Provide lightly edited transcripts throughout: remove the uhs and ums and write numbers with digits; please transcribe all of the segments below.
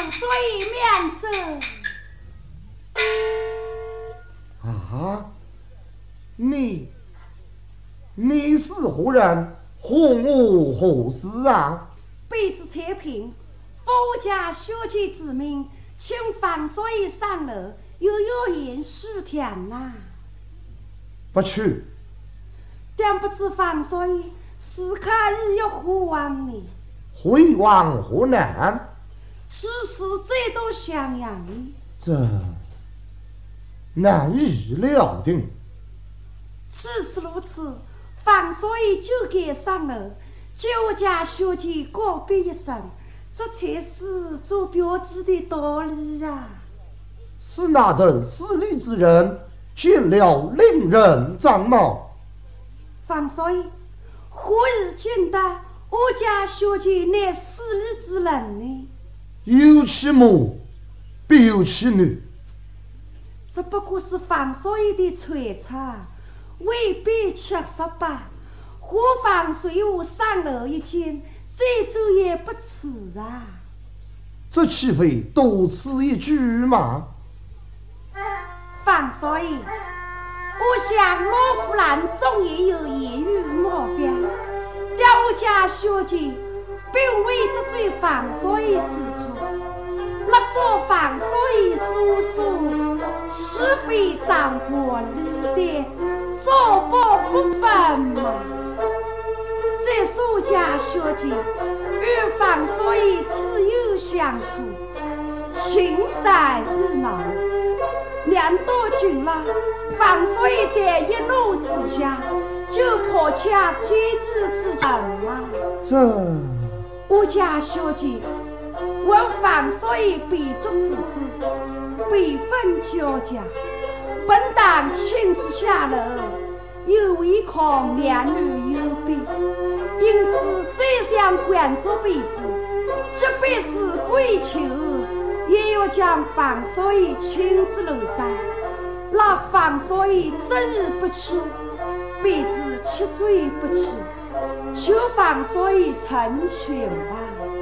放所以免责。 啊，你是何人？哄我何事啊？ 卑职测评，夫家小姐之命，请放所以上楼，又有言数天呐。 不去。 但不知放所以是可日有何往呢？ 回往河南？ 此事最多襄阳呢。 这难以料定。 既是如此，放所以就该上楼，救家小姐告别一生，这才是做标志的道理啊。 是哪等势利之人见了令人长毛？ 放所以何以见得我家小姐乃势利之人呢？ 有其母必有其女。 这不过是放所以的揣测，未必确实吧？何妨随我上楼一见，再走也不迟啊。 这岂非多此一举吗？ 放所以我想老夫人总也有言语目标，但我家小姐并未得罪放所以之处，莫做放所以所说是非张国立的做报不分嘛。在苏家小姐与放所以自由相处，情深意浓，年多久了，放所以在一怒之下就破洽妻子之情了。 这我家小姐闻放所以必足之事，辈分交加，本当亲自下楼，又唯恐两女有别，因此再想关注辈子，即便是跪求，也要将放所以亲自楼上，让放所以择日不去，辈子七罪不起，求放所以成全吧。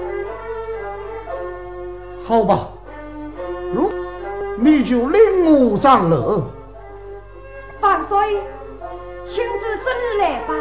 好吧，如你就领我上楼。 放所以亲自择日来吧。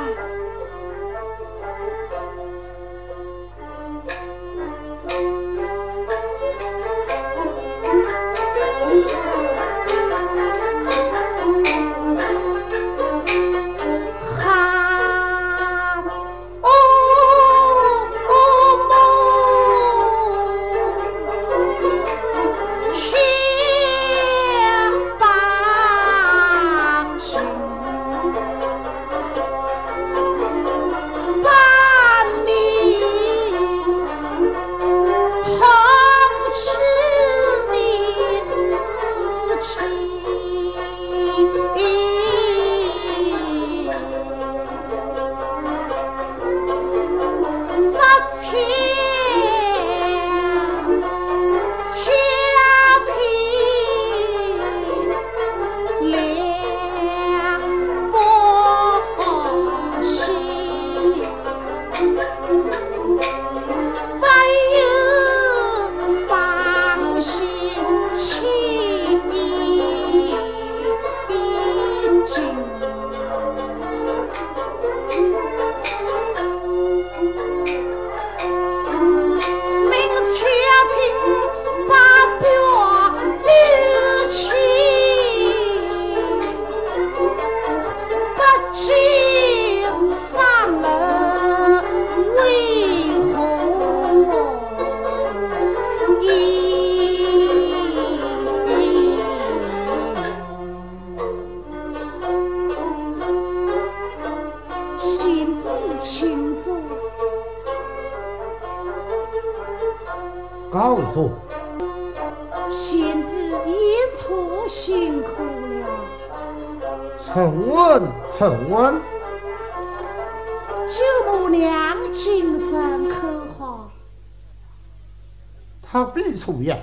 告诉贤侄沿途辛苦了。 臣问， 舅母娘精神可好？ 他必出呀。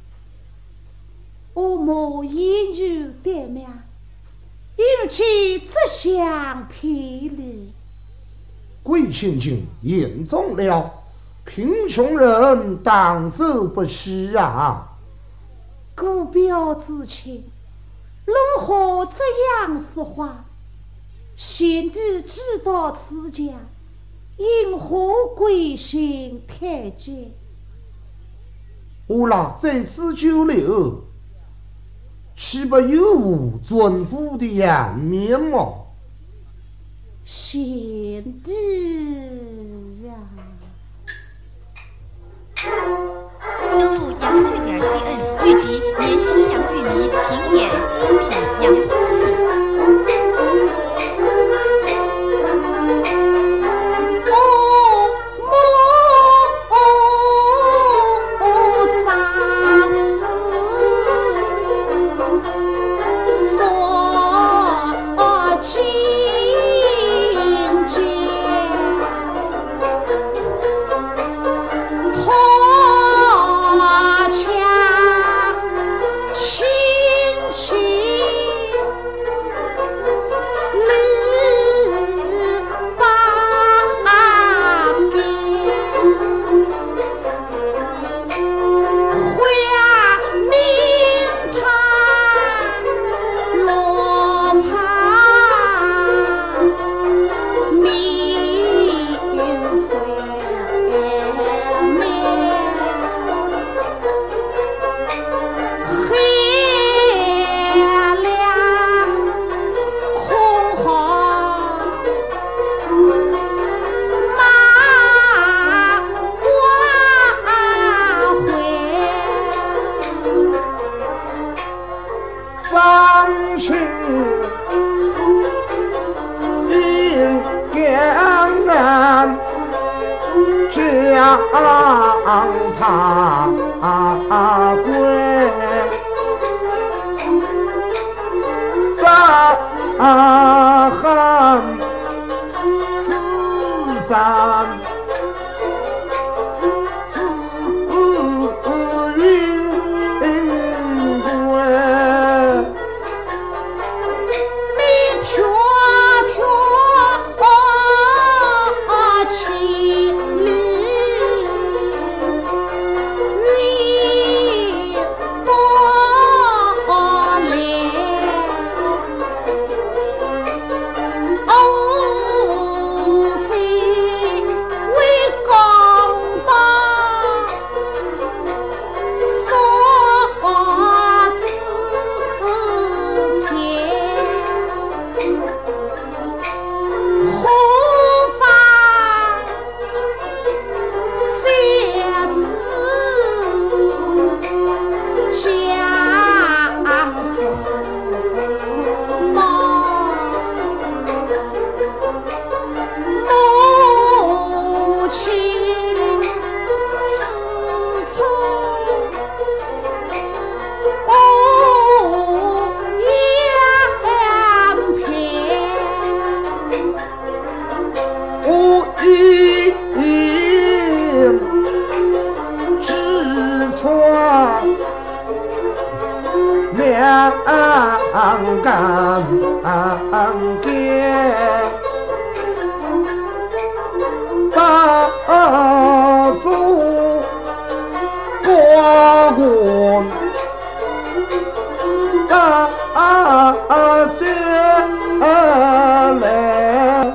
我母言语怠慢，因其只想偏离。 贵千金言重了， 贫穷人当受不起啊！ 姑表之情，如何这样说话？贤弟知道此家，因何归心太监？ 我俩在此久留，岂不有无尊父的颜面吗？ 贤弟呀！ 登录杨剧点 cn， 聚集年轻洋剧迷，评演精品洋夫戏。 他归恨自山似云归， 你迢迢千里。 把主国国接来。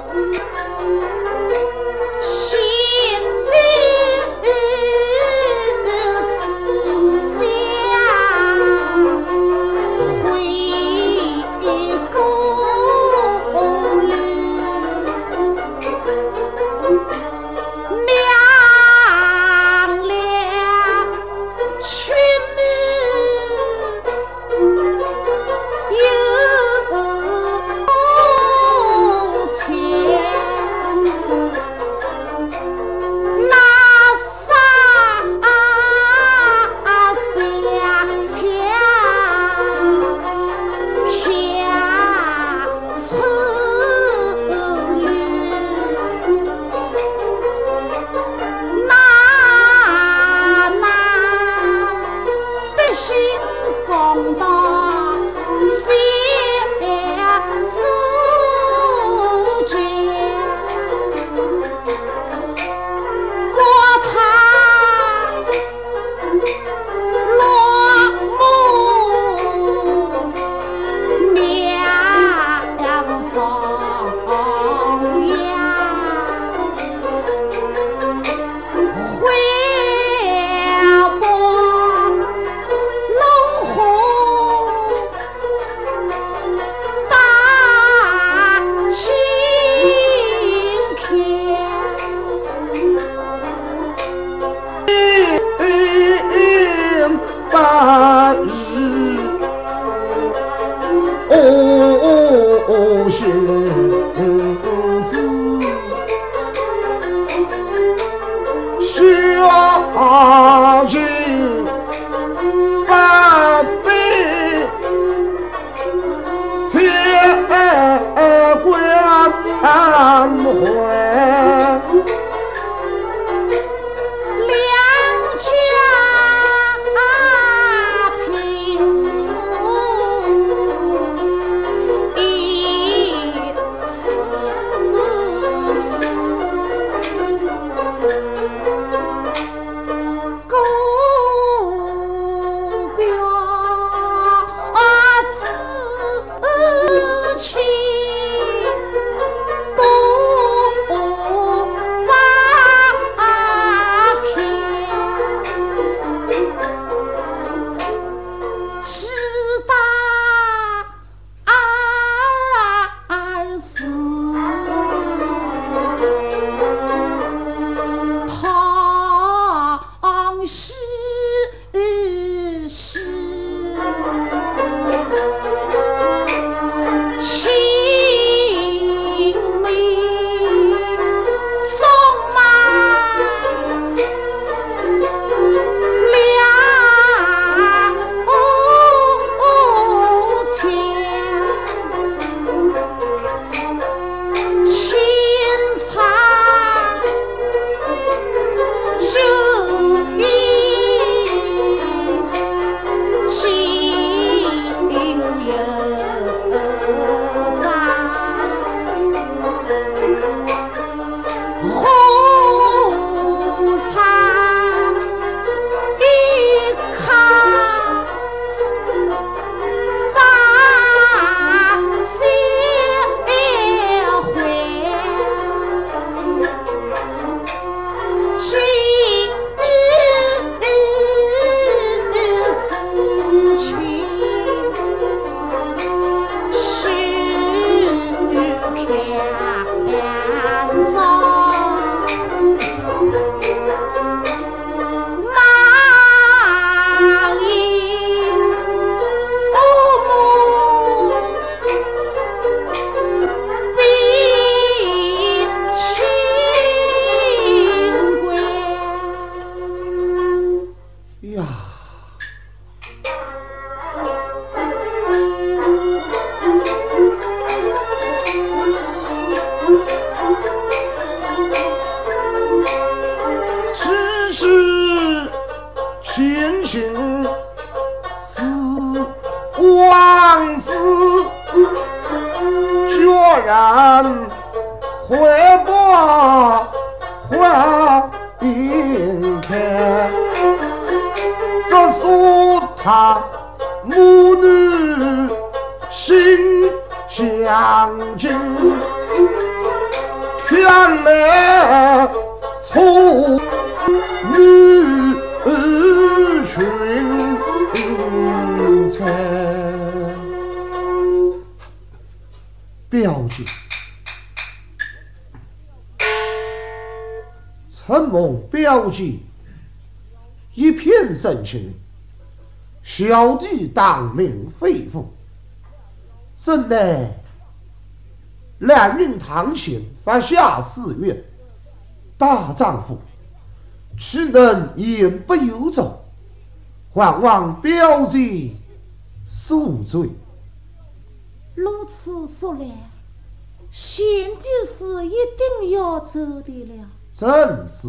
承蒙表姐一片深情，小弟当命肺腑，怎奈兰运堂前发下誓愿，大丈夫只能言不由衷，还望表姐恕罪。 如此说来，贤弟是一定要走的了。 正是，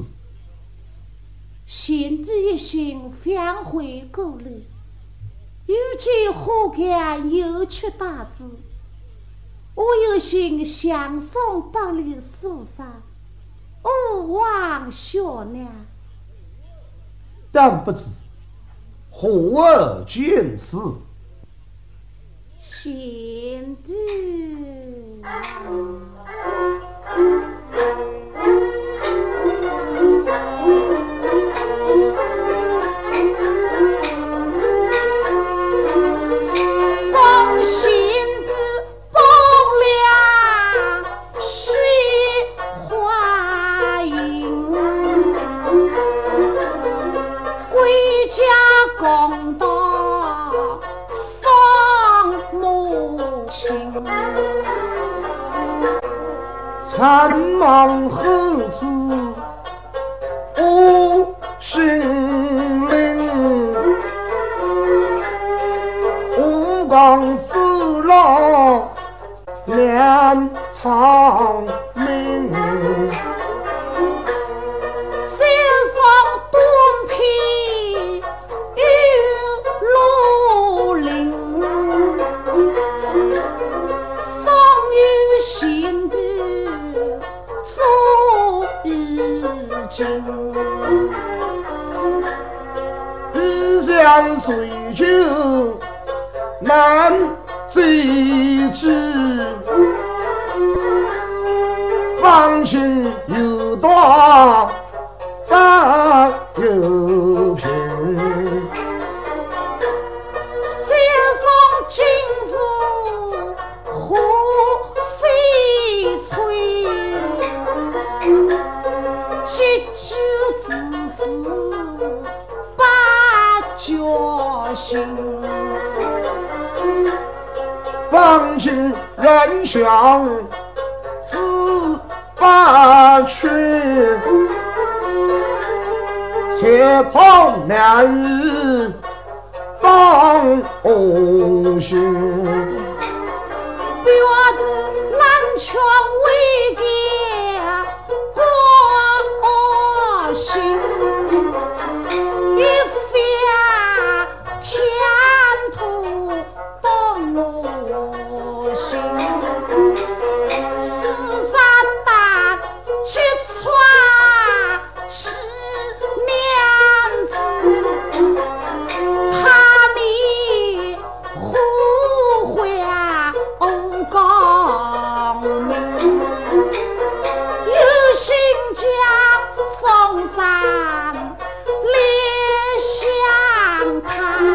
贤弟一心返回故里，遇见河间有曲大志，我有心相送百里树上，勿忘小娘。 但不知何而见此？ 贤弟。 残梦何子无心灵，吴刚四郎两长命。 两水酒难济之，芳心有多大有平。 再送金子何翡翠，几句自私把决心。 放尽人想自把去，且怕难日当红心。 表子南墙为家过心，一番天土动我心，四杂大去穿是娘子，他你呼唤光明，有心将嵩山列相谈。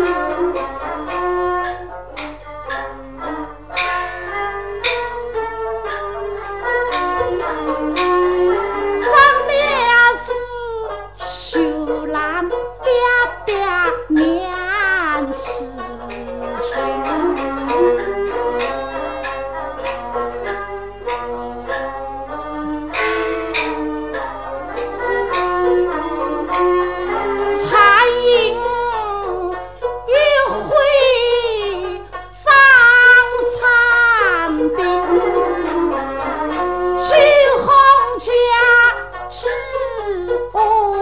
秀兰嗲嗲年迟春，残影一回张残兵，去洪家之哦。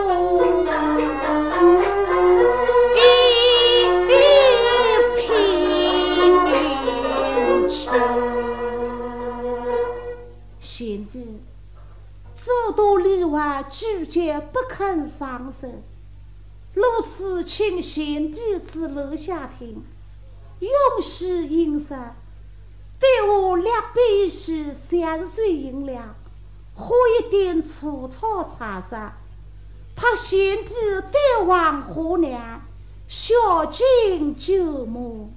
贤弟，诸多例外拒绝不肯上身，如此请贤弟子留下听，永续饮食，对我2杯是3岁银两，喝一点粗糙茶色，他贤弟对望河娘，小敬酒目。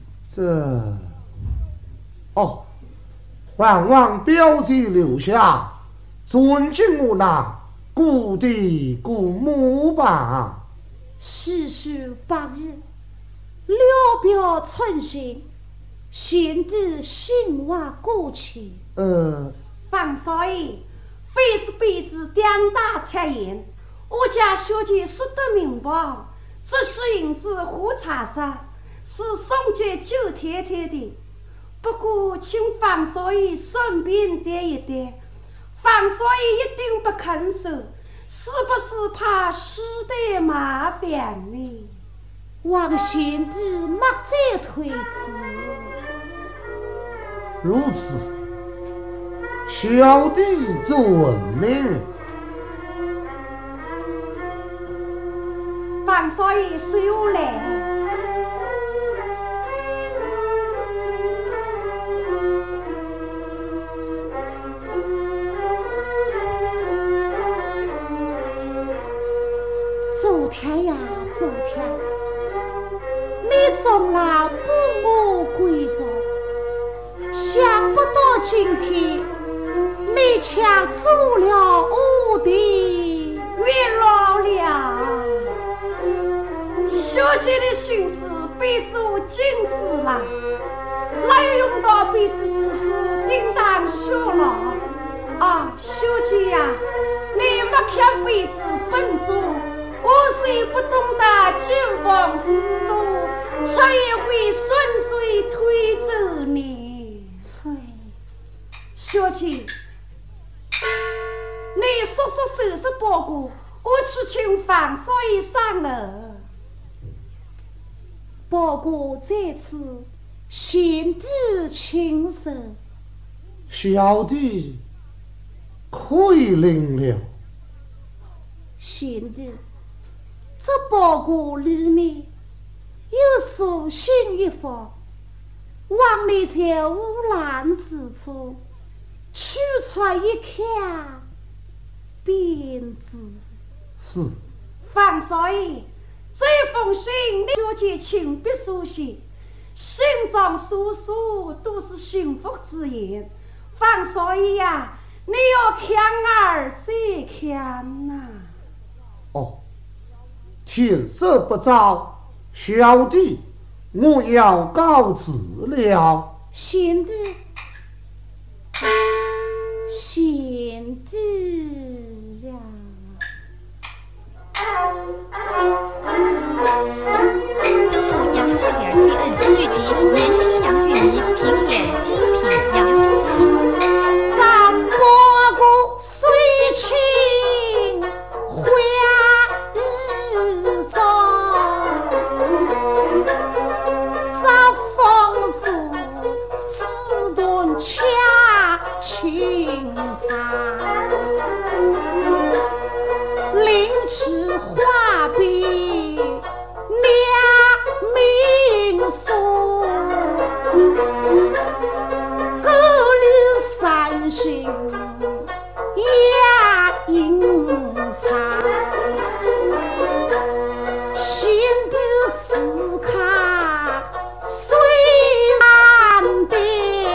还望表姐留下，尊敬我那故地故母吧。 世事8日，聊表寸心，贤弟心怀过去。 方少爷，非是辈子两大才言，我家小姐说得明白，这是银子喝茶色，是送给九太太的。不过请方少爷顺便点一点，方少爷一定不肯收，是不是怕使得麻烦呢？ 望贤弟莫再推辞。 如此，小弟遵命。 方少爷随我来。 昨天呀，昨天，你总来不我归走，想不到今天你却做了我的冤老了。小姐的心思被主禁止了，哪有用到被子之处叮当小了啊！小姐呀，你莫看被子笨拙，我虽不懂得酒逢思路，却也会顺水推舟呢。小姐，你速速收拾包裹，我去请方少爷上楼。 包裹在此，贤弟亲手。 小弟可以领了。 贤弟，这包裹里面信一佛，往里在污染之处取出一颗鞭子。 是。 方少爷，这封信小姐亲笔书写，信中书书都是幸福之言。方少爷呀，你要看儿再看呐。 哦，天色不早，小弟我要告辞了。 贤弟，贤弟呀！ 登录杨剧点 CN 剧集《年轻洋剧迷》评演精品扬州戏。 咱伯姑虽清花日中，咱风俗自顿恰清茶，临池画笔两名书，各里三星压银茶，心底思卡虽然的，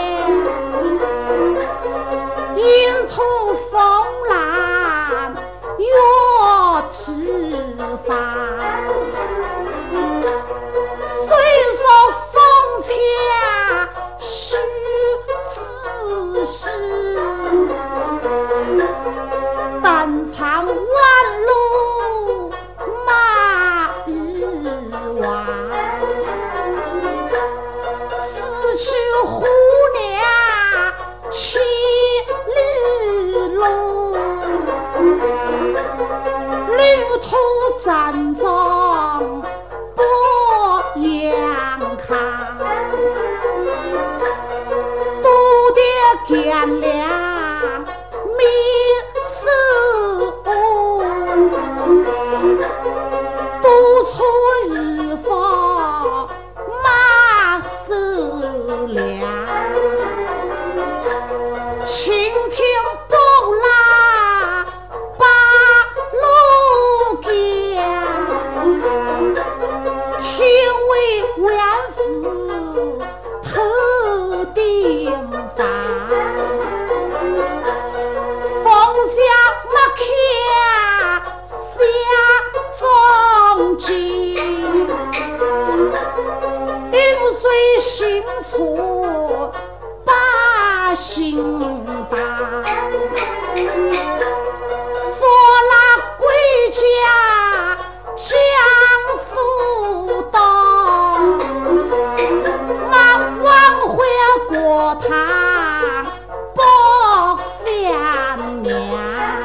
阴土风浪月之发，虽说风恰须自是，但长万路马日晚，此去虎娘千里路，旅途辗转不阳康，多的干粮米食多出日方马食粮，蜻蜓不拉八路江，天为万事透顶房，风下莫看下中间，流水心错把心大，做了归家将书到，忙往回过堂报饭娘，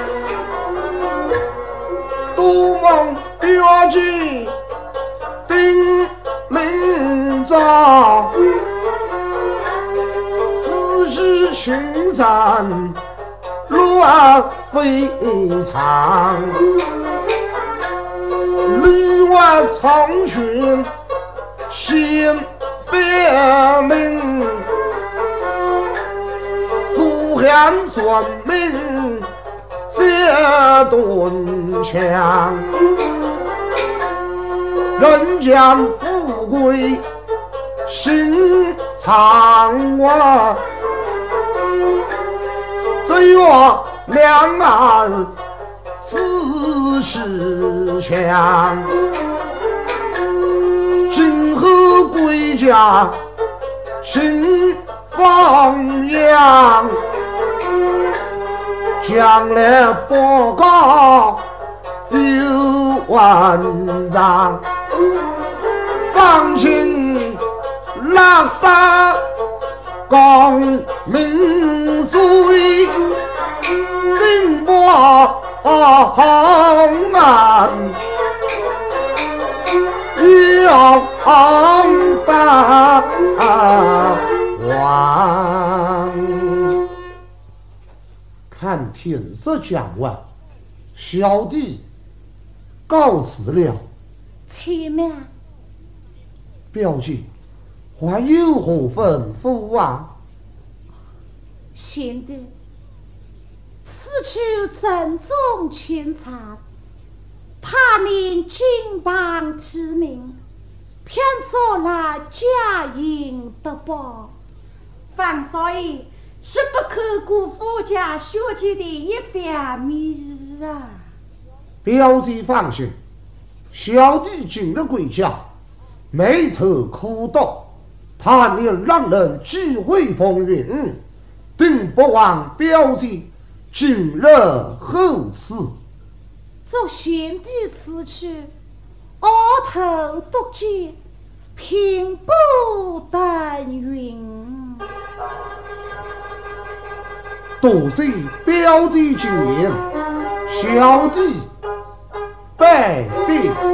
都梦月季丁明早，自知青山路儿非长，里外苍寻心别明，苏汉转命这顿枪，人间富贵心常忘，只愿两岸自是强，今后归家心放扬，将来报告有万丈，放心拉达光明水，并不红岸要把完。看天色将晚，小弟告辞了。 前面表姐，还有何吩咐啊？ 贤弟，此处正中群茶，他念金榜之名，偏做了假银的宝。方少爷是不可辜负家小姐的一番美意啊！ 表姐放心，小弟进了贵家，眉头苦斗，他年让人智慧风云，定不枉表姐今日厚赐。 做贤弟此去，额头独见，平步登云。 多谢表姐金言，小弟拜别。